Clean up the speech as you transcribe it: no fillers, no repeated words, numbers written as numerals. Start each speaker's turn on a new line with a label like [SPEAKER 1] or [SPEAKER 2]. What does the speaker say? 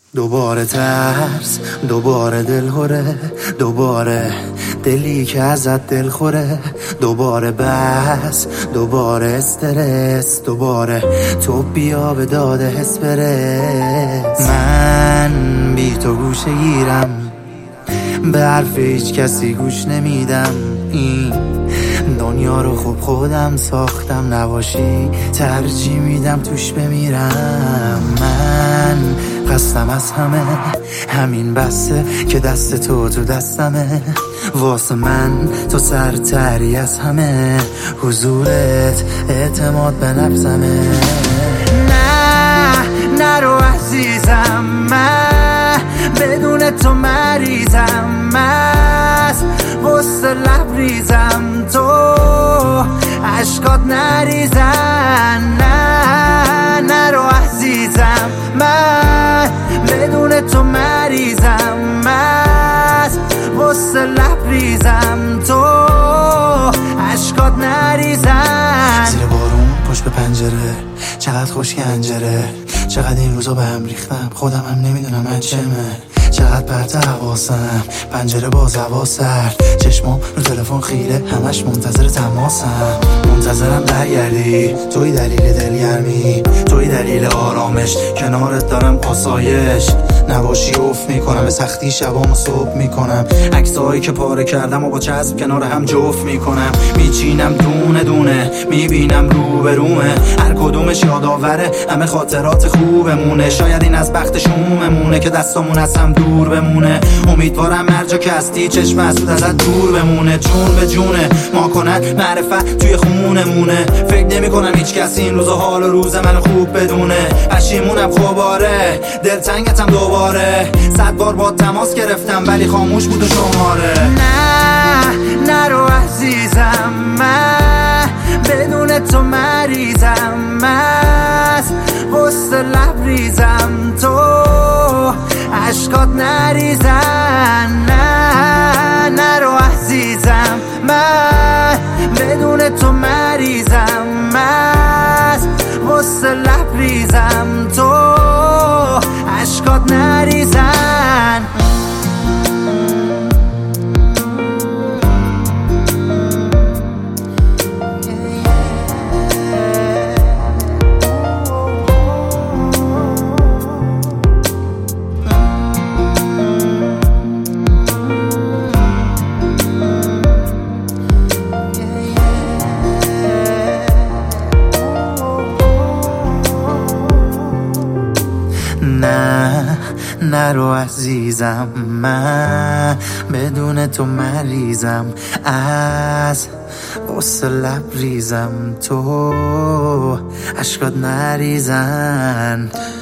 [SPEAKER 1] دوباره ترس، دوباره دلهوره، دوباره دلی که ازت دل خوره، دوباره بس، دوباره استرس، دوباره تو بیا به داده حس برس. من بی تو گوشه گیرم، به حرف هیچ کسی گوش نمیدم. این دنیا رو خوب خودم ساختم، نباشی ترجیح میدم توش بمیرم. من قصدم از همه همین بسه که دست تو دستمه، واسه من تو سرتری از همه، حضورت اعتماد به نفسمه. نه نرو عزیزم، من بدون تو مریضم، مست وسط لبریزم، تو عشقات نریزن. نه نرو عزیزم، من بدون تو مریضم، مست وسط لبریزم، تو عشقات نریزن.
[SPEAKER 2] زیر بارون پشت به پنجره، چقدر خوش گنجره، چقدر این روزا به هم ریختم، خودم هم نمیدونم من چمه. چقدر پرت حواسم، پنجره باز هوا سرد، چشمام رو تلفن خیره، همش منتظر تماسم. منتظرم برگردی، توی دلیل دلگرمی، توی دلیل آرامش، کنارت دارم آسایش. نباشی افت میکنم، به سختی شبامو صبح میکنم، عکسایی که پاره کردم و با چسب کنار هم جفت میکنم. میچینم دونه دونه، میبینم رو به رومه، هر کدومش یادآوره همه خاطرات خوبمونه. شاید این از بخت شوممونه که دستامون از هم دور بمونه. امیدوارم هر جا که هستی چشم حسود ازت دور بمونه. جون به جونه ما کنن معرفت توی خونمونه، فکر نمی کنم هیچ کسی این روز حال و روز منو خوب بدونه. پشیمونم خوباره، دلتنگتم دوباره، 100 بار با تماس گرفتم ولی خاموش بود و شماره.
[SPEAKER 1] نه نرو عزیزم، من بدون تو مریضم، مست وسط لبریزم، تو عشقات نریزن. نه نرو عزیزم، من بدون تو مریضم، مست وسط لبریزم، تو عشقات نریزن. نه نرو عزیزم، من بدون تو مریضم، از غصه لبریزم، تو عشقات نریزن.